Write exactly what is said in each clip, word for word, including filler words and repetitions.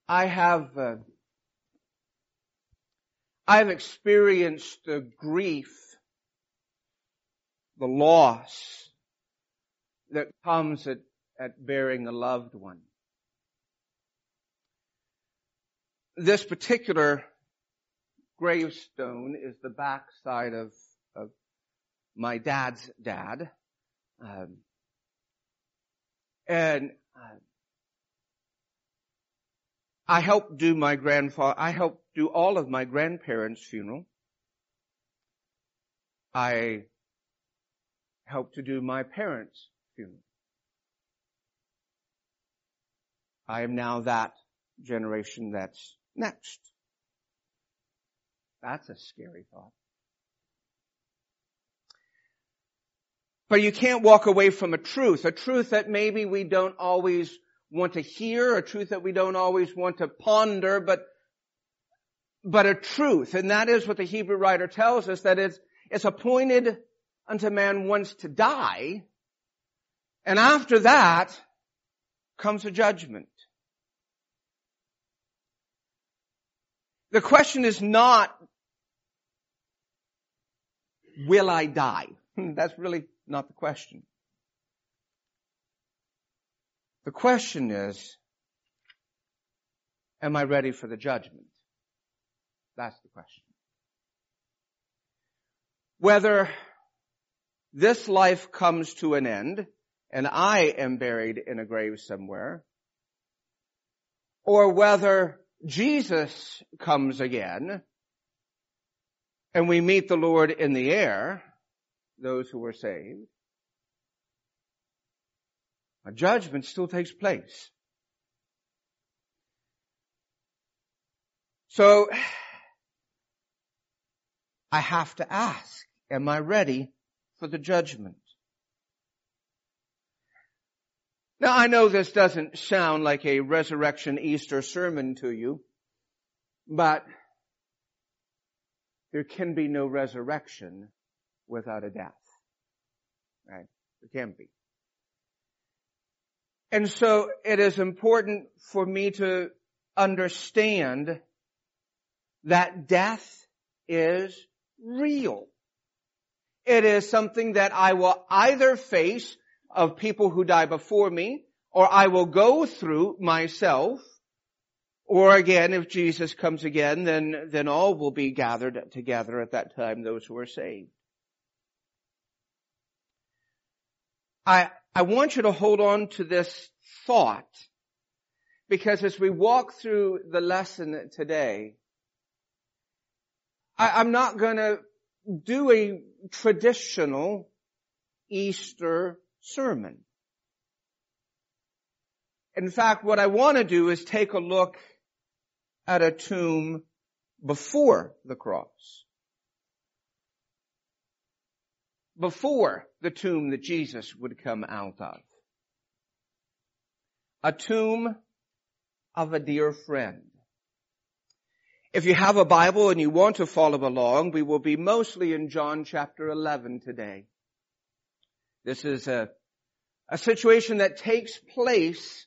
I have, uh, I've experienced the grief, the loss that comes at, at burying a loved one. This particular gravestone is the backside of, of my dad's dad. Um, and uh, I helped do my grandfather, I helped do all of my grandparents' funeral. I helped to do my parents' funeral. I am now that generation that's next. That's a scary thought. But you can't walk away from a truth, a truth that maybe we don't always want to hear, a truth that we don't always want to ponder, but, but a truth. And that is what the Hebrew writer tells us, that it's, it's appointed unto man once to die, and after that comes a judgment. The question is not, will I die? That's really not the question. The question is, am I ready for the judgment? That's the question. Whether this life comes to an end and I am buried in a grave somewhere, or whether Jesus comes again and we meet the Lord in the air, those who were saved, a judgment still takes place. So, I have to ask, am I ready for the judgment? Now, I know this doesn't sound like a resurrection Easter sermon to you, but there can be no resurrection without a death. Right? There can't be. And so it is important for me to understand that death is real. It is something that I will either face of people who die before me, or I will go through myself, or again, if Jesus comes again, then, then all will be gathered together at that time, those who are saved. I, I want you to hold on to this thought, because as we walk through the lesson today, I, I'm not going to do a traditional Easter sermon. In fact, what I want to do is take a look at a tomb before the cross. Before the tomb that Jesus would come out of. A tomb of a dear friend. If you have a Bible and you want to follow along, we will be mostly in John chapter eleven today. This is a, a situation that takes place,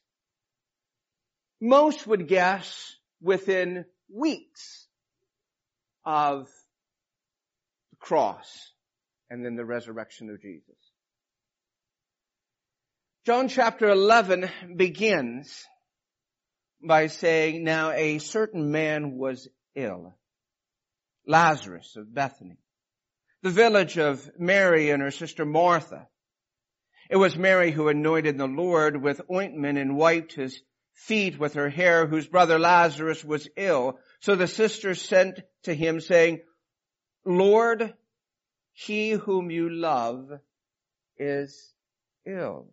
most would guess, within weeks of the cross and then the resurrection of Jesus. John chapter eleven begins by saying, now a certain man was ill, Lazarus of Bethany, the village of Mary and her sister Martha. It was Mary who anointed the Lord with ointment and wiped his feet with her hair, whose brother Lazarus was ill. So the sisters sent to him, saying, Lord, he whom you love is ill.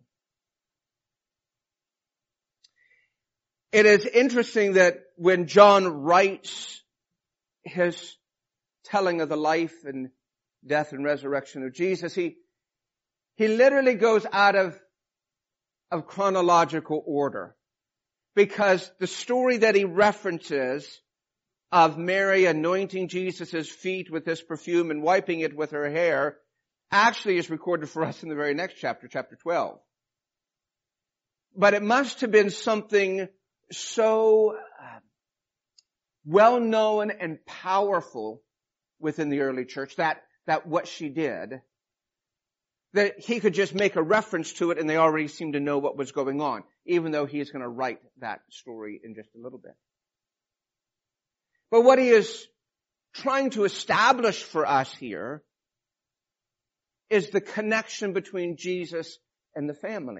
It is interesting that when John writes his telling of the life and death and resurrection of Jesus, he He literally goes out of, of chronological order, because the story that he references of Mary anointing Jesus' feet with this perfume and wiping it with her hair actually is recorded for us in the very next chapter, chapter twelve. But it must have been something so uh, well known and powerful within the early church, that, that what she did, that he could just make a reference to it and they already seemed to know what was going on, even though he is going to write that story in just a little bit. But what he is trying to establish for us here is the connection between Jesus and the family.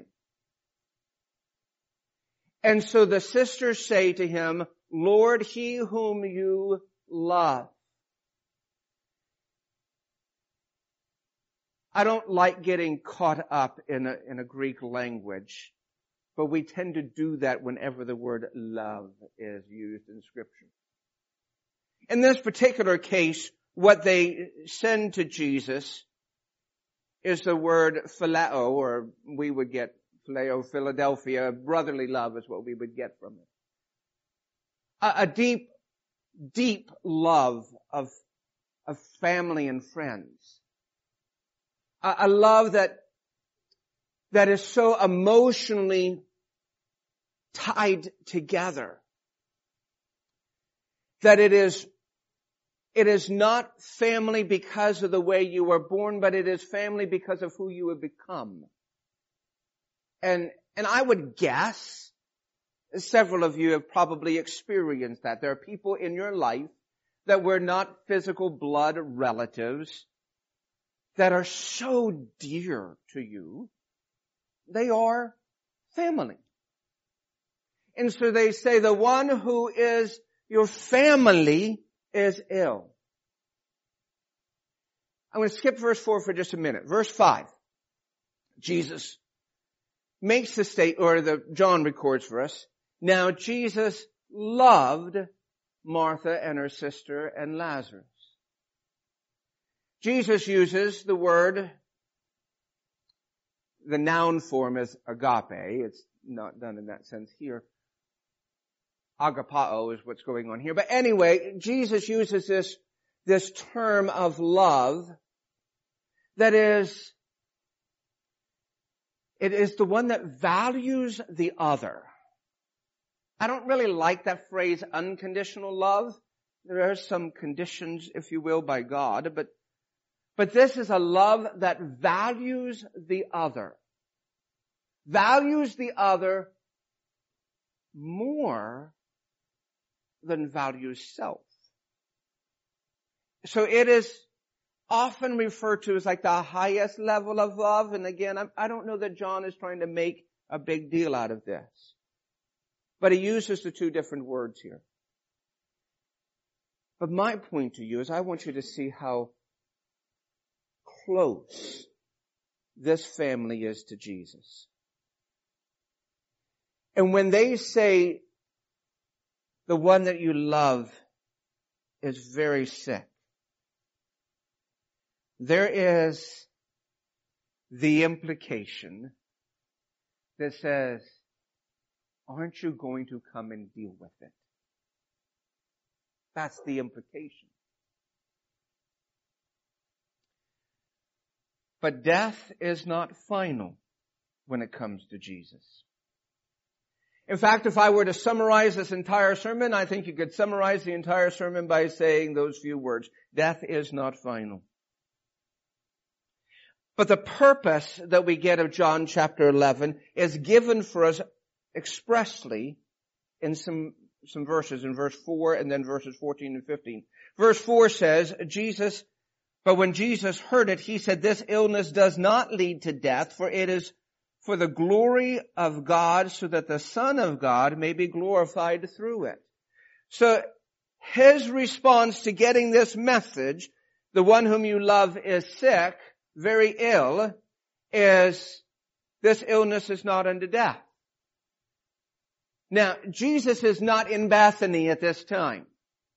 And so the sisters say to him, Lord, he whom you love. I don't like getting caught up in a, in a Greek language, but we tend to do that whenever the word love is used in Scripture. In this particular case, what they send to Jesus is the word phileo, or we would get phileo, Philadelphia. Brotherly love is what we would get from it. A, a deep, deep love of, of family and friends. A, a love that, that is so emotionally tied together that it is It is not family because of the way you were born, but it is family because of who you have become. And, and I would guess, several of you have probably experienced that. There are people in your life that were not physical blood relatives that are so dear to you. They are family. And so they say the one who is your family is ill. I'm going to skip verse four for just a minute. Verse five. Jesus makes the state, or the John records for us. Now Jesus loved Martha and her sister and Lazarus. Jesus uses the word, the noun form is agape. It's not done in that sense here. Agapao is what's going on here. But anyway, Jesus uses this, this term of love that is, it is the one that values the other. I don't really like that phrase, unconditional love. There are some conditions, if you will, by God, but, but this is a love that values the other. Values the other more than values self. So it is often referred to as like the highest level of love. And again, I don't know that John is trying to make a big deal out of this. But he uses the two different words here. But my point to you is I want you to see how close this family is to Jesus. And when they say the one that you love is very sick, there is the implication that says, aren't you going to come and deal with it? That's the implication. But death is not final when it comes to Jesus. In fact, if I were to summarize this entire sermon, I think you could summarize the entire sermon by saying those few words. Death is not final. But the purpose that we get of John chapter eleven is given for us expressly in some, some verses, in verse four and then verses fourteen and fifteen. Verse four says, Jesus, but when Jesus heard it, he said, this illness does not lead to death, for it is for the glory of God, so that the Son of God may be glorified through it. So his response to getting this message, the one whom you love is sick, very ill, is this illness is not unto death. Now, Jesus is not in Bethany at this time.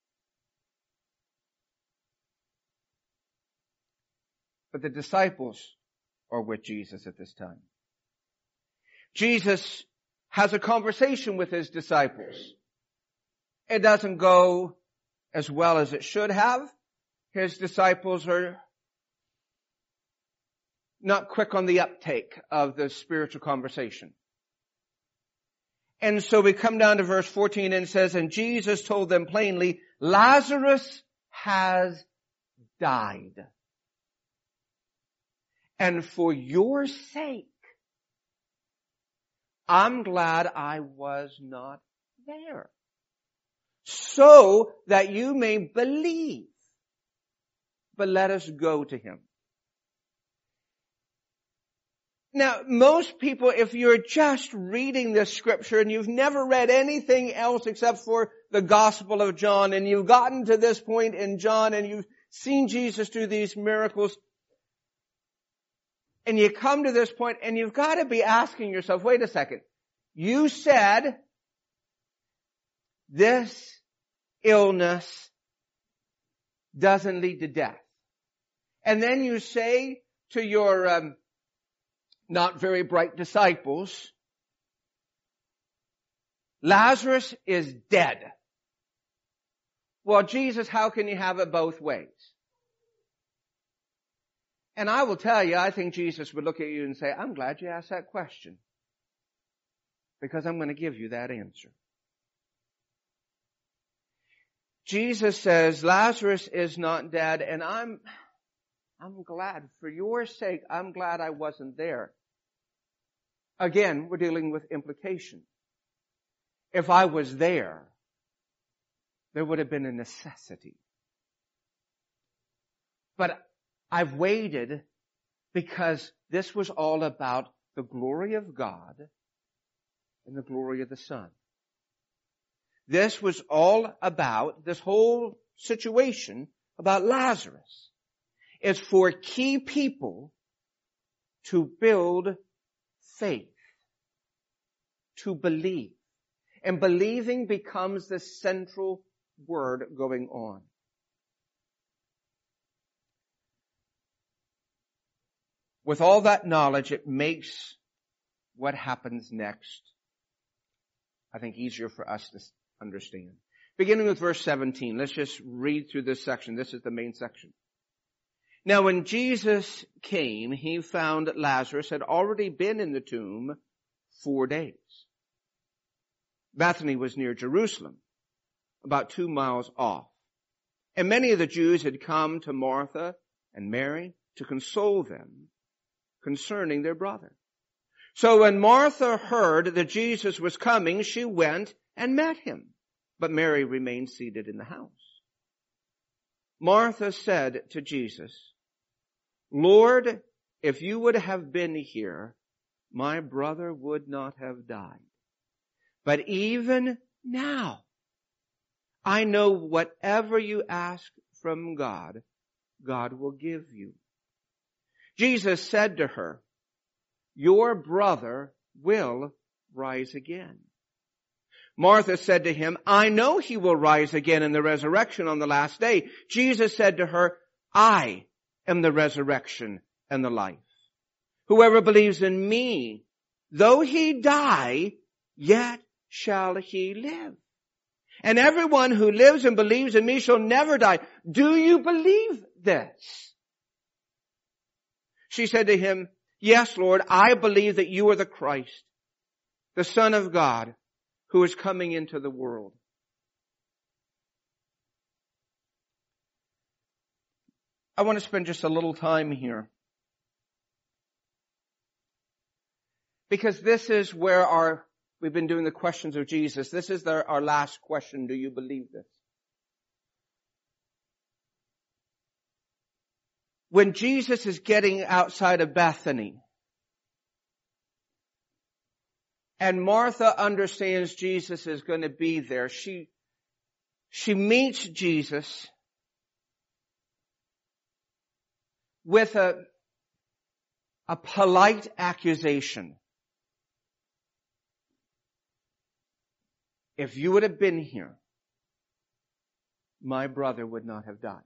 But the disciples are with Jesus at this time. Jesus has a conversation with his disciples. It doesn't go as well as it should have. His disciples are not quick on the uptake of the spiritual conversation. And so we come down to verse fourteen and it says, and Jesus told them plainly, Lazarus has died. And for your sake, I'm glad I was not there, so that you may believe. But let us go to him. Now, most people, if you're just reading this scripture and you've never read anything else except for the Gospel of John, and you've gotten to this point in John and you've seen Jesus do these miracles, and you come to this point and you've got to be asking yourself, wait a second, you said this illness doesn't lead to death. And then you say to your um, not very bright disciples, Lazarus is dead. Well, Jesus, how can you have it both ways? And I will tell you, I think Jesus would look at you and say, I'm glad you asked that question, because I'm going to give you that answer. Jesus says, Lazarus is not dead, and I'm, I'm glad, for your sake, I'm glad I wasn't there. Again, we're dealing with implication. If I was there, there would have been a necessity. But I've waited because this was all about the glory of God and the glory of the Son. This was all about, this whole situation about Lazarus. It's for key people to build faith, to believe. And believing becomes the central word going on. With all that knowledge, it makes what happens next, I think, easier for us to understand. Beginning with verse seventeen, let's just read through this section. This is the main section. Now when Jesus came, he found that Lazarus had already been in the tomb four days. Bethany was near Jerusalem, about two miles off. And many of the Jews had come to Martha and Mary to console them concerning their brother. So when Martha heard that Jesus was coming, she went and met him. But Mary remained seated in the house. Martha said to Jesus, Lord, if you would have been here, my brother would not have died. But even now, I know whatever you ask from God, God will give you. Jesus said to her, your brother will rise again. Martha said to him, I know he will rise again in the resurrection on the last day. Jesus said to her, I am the resurrection and the life. Whoever believes in me, though he die, yet shall he live. And everyone who lives and believes in me shall never die. Do you believe this? She said to him, yes, Lord, I believe that you are the Christ, the Son of God, who is coming into the world. I want to spend just a little time here, because this is where our, we've been doing the questions of Jesus. This is the, our last question. Do you believe this? When Jesus is getting outside of Bethany, and Martha understands Jesus is going to be there, she, she meets Jesus with a, a polite accusation. If you would have been here, my brother would not have died.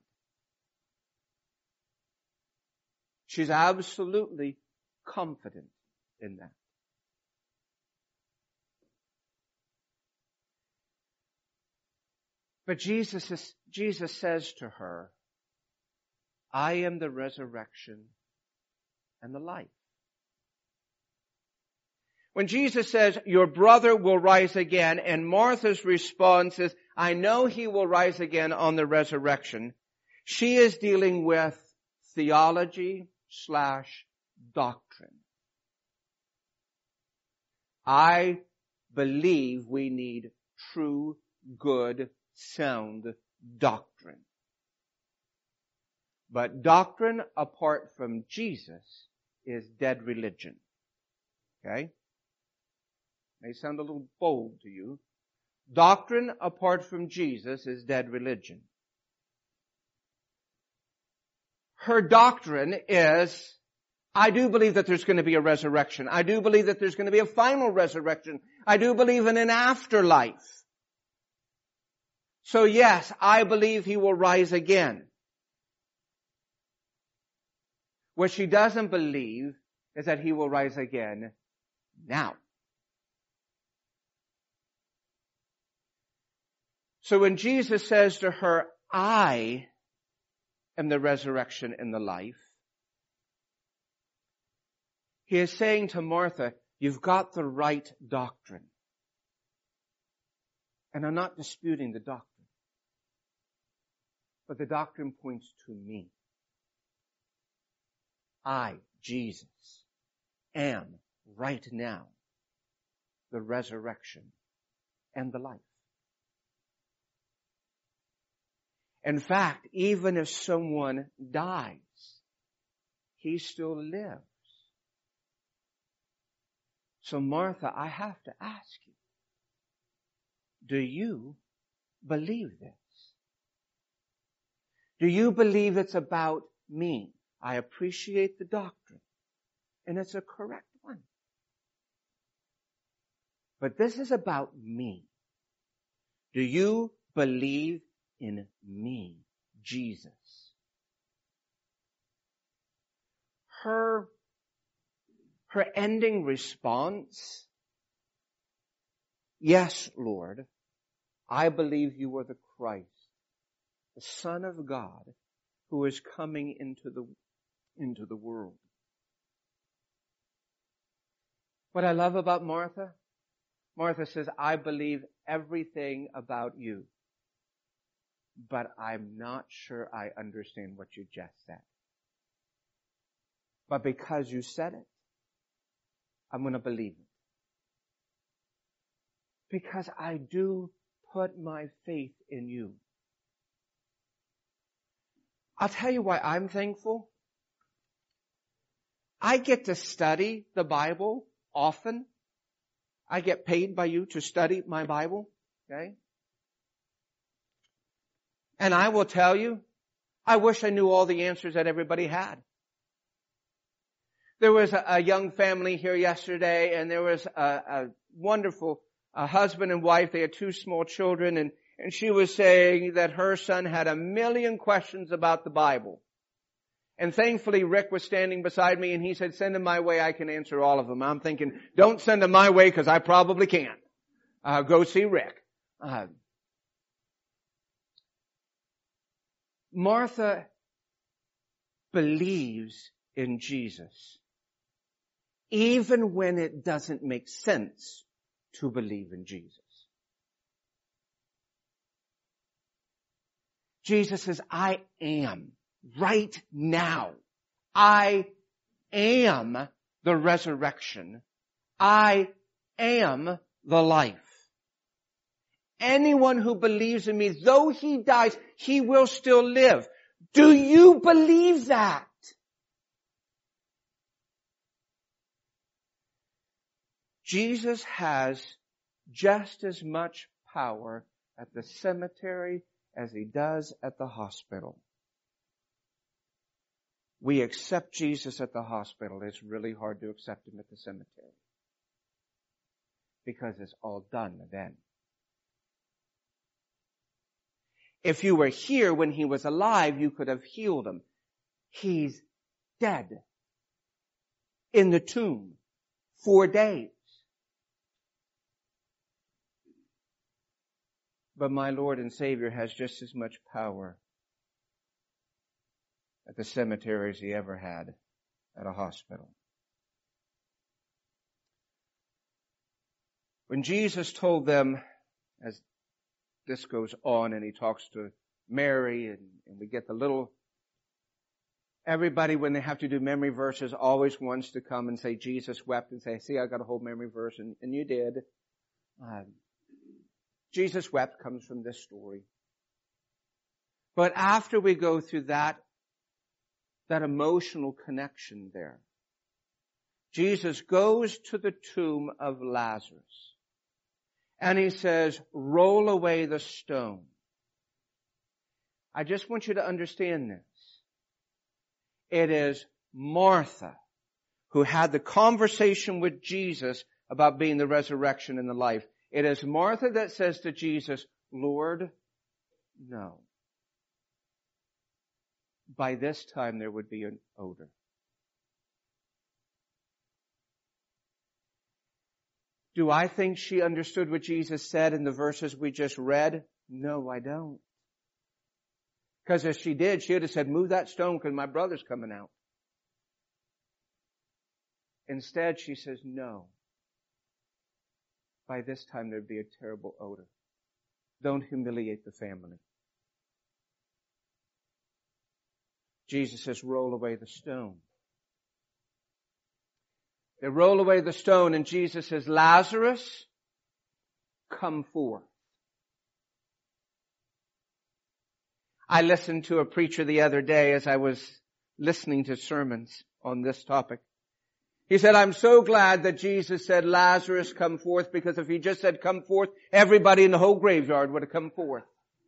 She's absolutely confident in that. But Jesus is, Jesus says to her, I am the resurrection and the life. When Jesus says, your brother will rise again, and Martha's response is, I know he will rise again on the resurrection, she is dealing with theology slash doctrine. I believe we need true, good, sound doctrine. But doctrine apart from Jesus is dead religion. Okay? May sound a little bold to you. Doctrine apart from Jesus is dead religion. Her doctrine is, I do believe that there's going to be a resurrection. I do believe that there's going to be a final resurrection. I do believe in an afterlife. So yes, I believe he will rise again. What she doesn't believe is that he will rise again now. So when Jesus says to her, I am the resurrection and the life, he is saying to Martha, you've got the right doctrine. And I'm not disputing the doctrine. But the doctrine points to me. I, Jesus, am right now the resurrection and the life. In fact, even if someone dies, he still lives. So Martha, I have to ask you, do you believe this? Do you believe it's about me? I appreciate the doctrine, and it's a correct one. But this is about me. Do you believe in me, Jesus? Her, her ending response, yes, Lord, I believe you are the Christ, the Son of God, who is coming into the, into the world. What I love about Martha, Martha says, I believe everything about you, but I'm not sure I understand what you just said. But because you said it, I'm going to believe it. Because I do put my faith in you. I'll tell you why I'm thankful. I get to study the Bible often. I get paid by you to study my Bible. Okay? And I will tell you, I wish I knew all the answers that everybody had. There was a, a young family here yesterday, and there was a, a wonderful a husband and wife. They had two small children, and, and she was saying that her son had a million questions about the Bible. And thankfully, Rick was standing beside me, and he said, send them my way, I can answer all of them. I'm thinking, don't send them my way, because I probably can't. Uh, go see Rick. Uh, Martha believes in Jesus, even when it doesn't make sense to believe in Jesus. Jesus says, I am right now. I am the resurrection. I am the life. Anyone who believes in me, though he dies, he will still live. Do you believe that? Jesus has just as much power at the cemetery as he does at the hospital. We accept Jesus at the hospital. It's really hard to accept him at the cemetery, because it's all done then. If you were here when he was alive, you could have healed him. He's dead. In the tomb. Four days. But my Lord and Savior has just as much power at the cemetery as he ever had at a hospital. When Jesus told them, as this goes on and he talks to Mary and, and we get the little, everybody when they have to do memory verses always wants to come and say Jesus wept and say, see, I got a whole memory verse, and, and you did. Um, Jesus wept comes from this story. But after we go through that, that emotional connection there, Jesus goes to the tomb of Lazarus and he says, roll away the stone. I just want you to understand this. It is Martha who had the conversation with Jesus about being the resurrection and the life. It is Martha that says to Jesus, Lord, no. By this time there would be an odor. Do I think she understood what Jesus said in the verses we just read? No, I don't. Because if she did, she would have said, move that stone because my brother's coming out. Instead, she says, no. By this time there'd be a terrible odor. Don't humiliate the family. Jesus says, roll away the stone. They roll away the stone and Jesus says, Lazarus, come forth. I listened to a preacher the other day as I was listening to sermons on this topic. He said, I'm so glad that Jesus said, Lazarus, come forth, because if he just said, come forth, everybody in the whole graveyard would have come forth.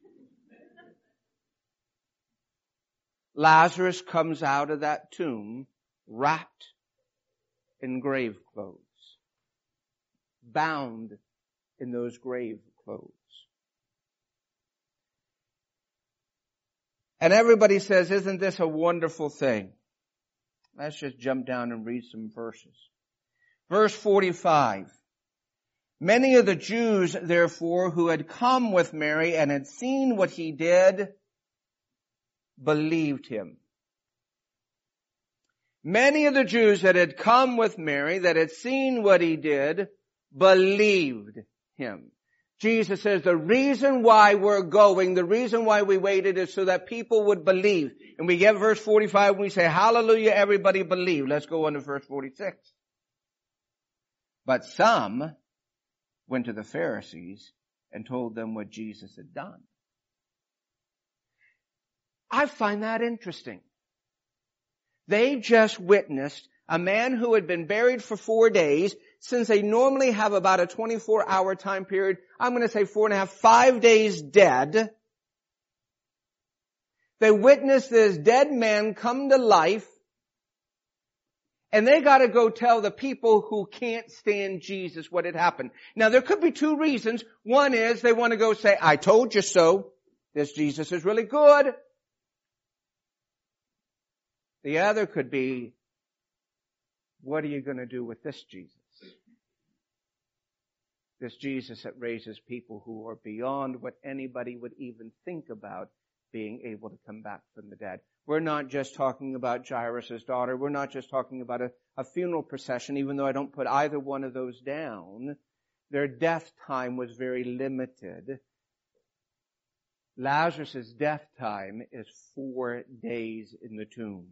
Lazarus comes out of that tomb wrapped in grave clothes, bound in those grave clothes. And everybody says, isn't this a wonderful thing? Let's just jump down and read some verses. Verse forty-five. Many of the Jews, therefore, who had come with Mary and had seen what he did, believed him. Many of the Jews that had come with Mary, that had seen what he did, believed him. Jesus says the reason why we're going, the reason why we waited is so that people would believe. And we get verse forty-five and we say, hallelujah, everybody believe. Let's go on to verse forty-six. But some went to the Pharisees and told them what Jesus had done. I find that interesting. They just witnessed a man who had been buried for four days. Since they normally have about a twenty-four hour time period, I'm going to say four and a half, five days dead. They witnessed this dead man come to life. And they got to go tell the people who can't stand Jesus what had happened. Now there could be two reasons. One is they want to go say, I told you so. This Jesus is really good. The other could be, what are you going to do with this Jesus? This Jesus that raises people who are beyond what anybody would even think about being able to come back from the dead. We're not just talking about Jairus' daughter. We're not just talking about a, a funeral procession, even though I don't put either one of those down. Their death time was very limited. Lazarus' death time is four days in the tomb.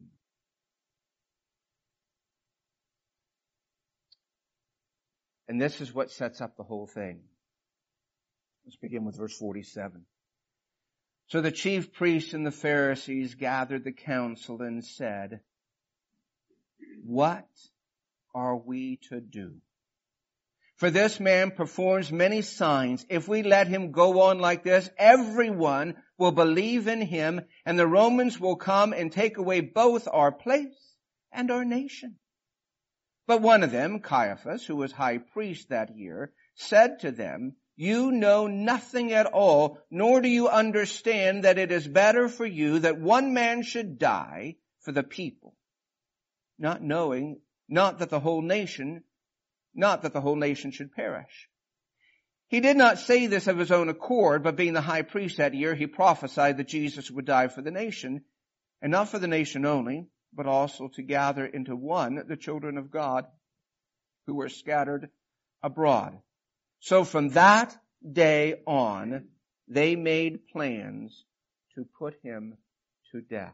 And this is what sets up the whole thing. Let's begin with verse forty-seven. So the chief priests and the Pharisees gathered the council and said, what are we to do? For this man performs many signs. If we let him go on like this, everyone will believe in him, and the Romans will come and take away both our place and our nation. But one of them, Caiaphas, who was high priest that year, said to them, you know nothing at all, nor do you understand that it is better for you that one man should die for the people, not knowing, not that the whole nation, not that the whole nation should perish. He did not say this of his own accord, but being the high priest that year, he prophesied that Jesus would die for the nation, and not for the nation only, but also to gather into one the children of God who were scattered abroad. So from that day on, they made plans to put him to death.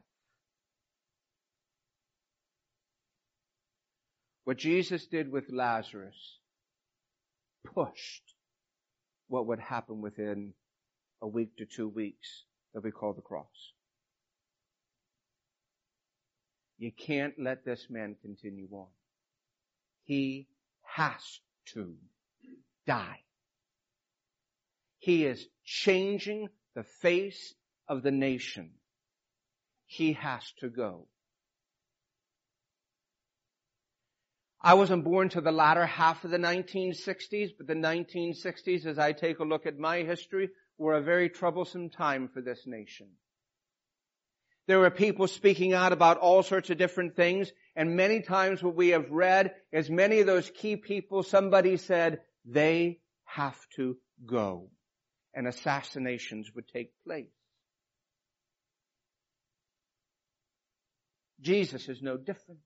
What Jesus did with Lazarus pushed what would happen within a week to two weeks that we call the cross. You can't let this man continue on. He has to die. He is changing the face of the nation. He has to go. I wasn't born to the latter half of the nineteen sixties, but the nineteen sixties, as I take a look at my history, were a very troublesome time for this nation. There were people speaking out about all sorts of different things, and many times what we have read is many of those key people, somebody said, they have to go, and assassinations would take place. Jesus is no different.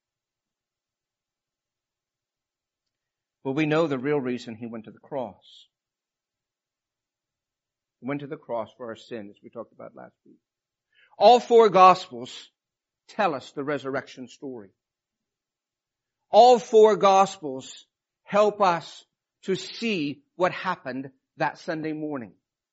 But we know the real reason he went to the cross. He went to the cross for our sins, we talked about last week. All four Gospels tell us the resurrection story. All four Gospels help us to see what happened that Sunday morning.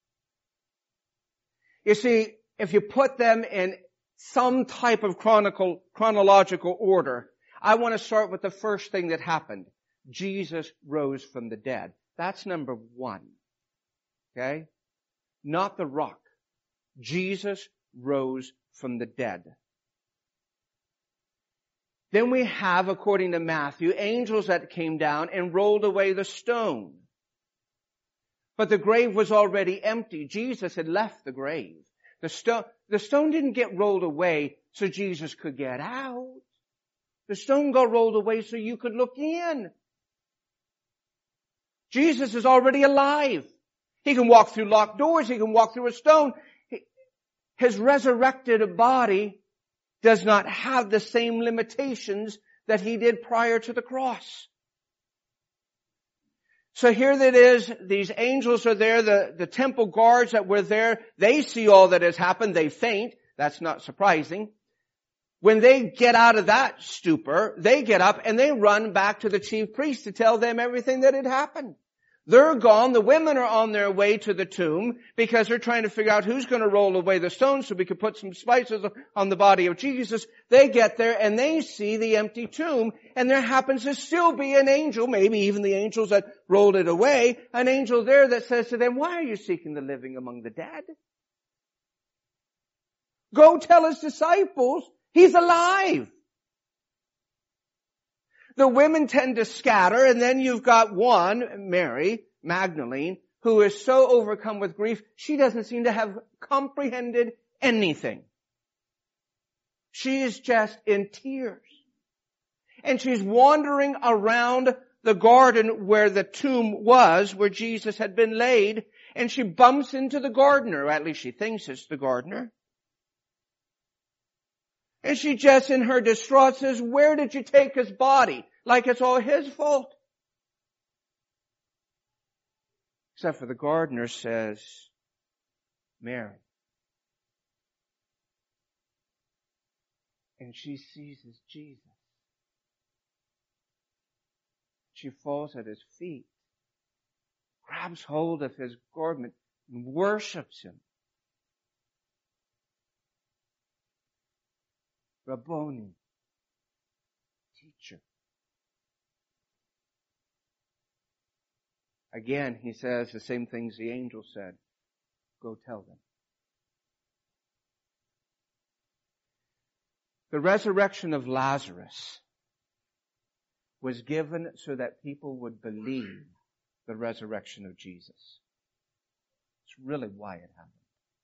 You see, if you put them in some type of chronicle, chronological order, I want to start with the first thing that happened. Jesus rose from the dead. That's number one. Okay? Not the rock. Jesus rose from the dead. Then we have, according to Matthew, angels that came down and rolled away the stone. But the grave was already empty. Jesus had left the grave. The stone, the stone didn't get rolled away so Jesus could get out. The stone got rolled away so you could look in. Jesus is already alive. He can walk through locked doors. He can walk through a stone. His resurrected body does not have the same limitations that he did prior to the cross. So here that is, these angels are there, the, the temple guards that were there, they see all that has happened, they faint. That's not surprising. When they get out of that stupor, they get up and they run back to the chief priest to tell them everything that had happened. They're gone. The women are on their way to the tomb because they're trying to figure out who's going to roll away the stone so we could put some spices on the body of Jesus. They get there and they see the empty tomb, and there happens to still be an angel, maybe even the angels that rolled it away, an angel there that says to them, why are you seeking the living among the dead? Go tell his disciples he's alive. The women tend to scatter, and then you've got one, Mary Magdalene, who is so overcome with grief, she doesn't seem to have comprehended anything. She is just in tears. And she's wandering around the garden where the tomb was, where Jesus had been laid, and she bumps into the gardener, or at least she thinks it's the gardener. And she just in her distraught says, where did you take his body? Like it's all his fault. Except for the gardener says, Mary. And she sees his Jesus. She falls at his feet, grabs hold of his garment, and worships him. Rabboni, teacher. Again, he says the same things the angel said. Go tell them. The resurrection of Lazarus was given so that people would believe the resurrection of Jesus. It's really why it happened.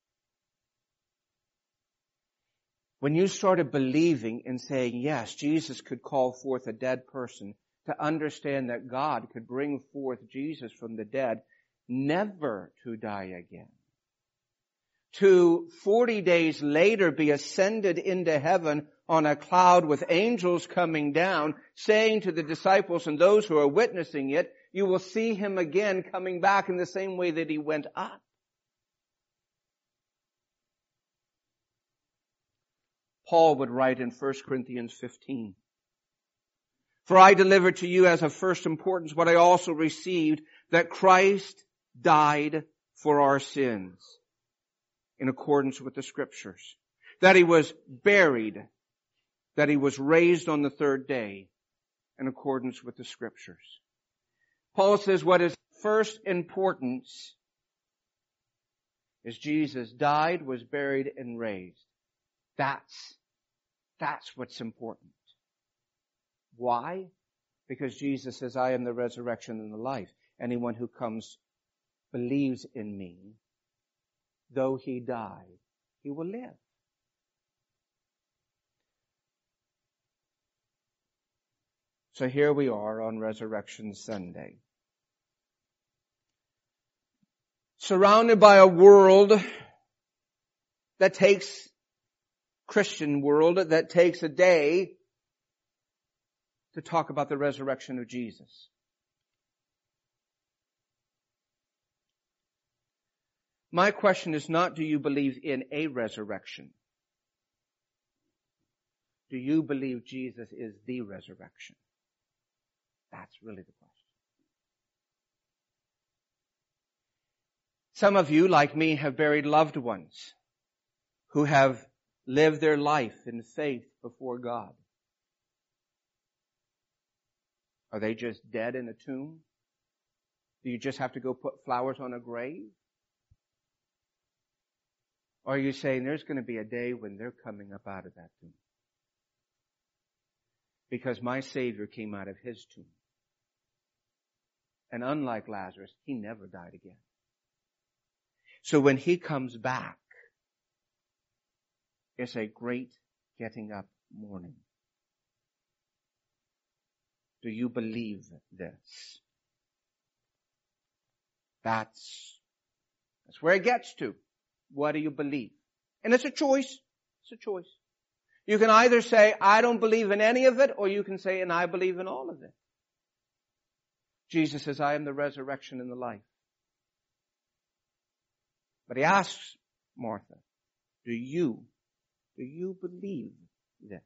When you started believing and saying, yes, Jesus could call forth a dead person, to understand that God could bring forth Jesus from the dead, never to die again, to forty days later be ascended into heaven on a cloud with angels coming down, saying to the disciples and those who are witnessing it, you will see him again coming back in the same way that he went up. Paul would write in First Corinthians fifteen, "For I delivered to you as of first importance what I also received, that Christ died for our sins in accordance with the Scriptures, that he was buried, that he was raised on the third day in accordance with the Scriptures." Paul says what is first importance is Jesus died, was buried, and raised. That's, that's what's important. Why? Because Jesus says, "I am the resurrection and the life. Anyone who comes, believes in me, though he die, he will live." So here we are on Resurrection Sunday, surrounded by a world that takes, Christian world, that takes a day to talk about the resurrection of Jesus. My question is not, do you believe in a resurrection? Do you believe Jesus is the resurrection? That's really the question. Some of you, like me, have buried loved ones who have lived their life in faith before God. Are they just dead in a tomb? Do you just have to go put flowers on a grave? Or are you saying there's going to be a day when they're coming up out of that tomb? Because my Savior came out of his tomb. And unlike Lazarus, he never died again. So when he comes back, it's a great getting up morning. Do you believe this? That's, that's where it gets to. What do you believe? And it's a choice. It's a choice. You can either say, "I don't believe in any of it," or you can say, "And I believe in all of it." Jesus says, "I am the resurrection and the life." But he asks Martha, do you, do you believe this?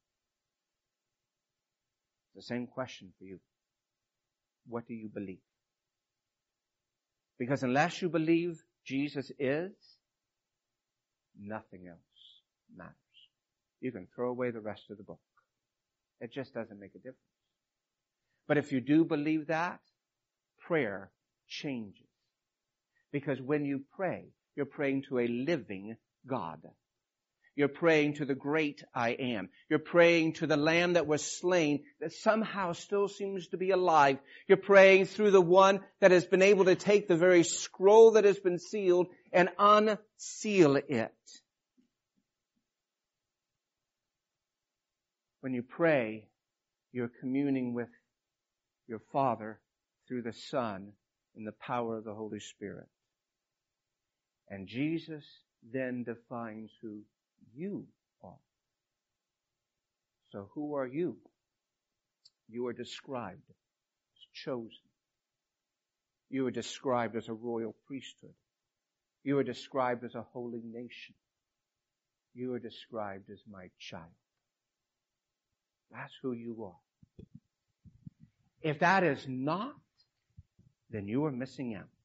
The same question for you. What do you believe? Because unless you believe Jesus is, nothing else matters. You can throw away the rest of the book. It just doesn't make a difference. But if you do believe that, prayer changes. Because when you pray, you're praying to a living God. You're praying to the great I am. You're praying to the Lamb that was slain, that somehow still seems to be alive. You're praying through the one that has been able to take the very scroll that has been sealed and unseal it. When you pray, you're communing with your Father through the Son in the power of the Holy Spirit. And Jesus then defines who you are. So who are you? You are described as chosen. You are described as a royal priesthood. You are described as a holy nation. You are described as my child. That's who you are. If that is not, then you are missing out.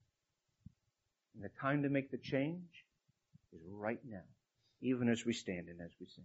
And the time to make the change is right now, even as we stand and as we sing.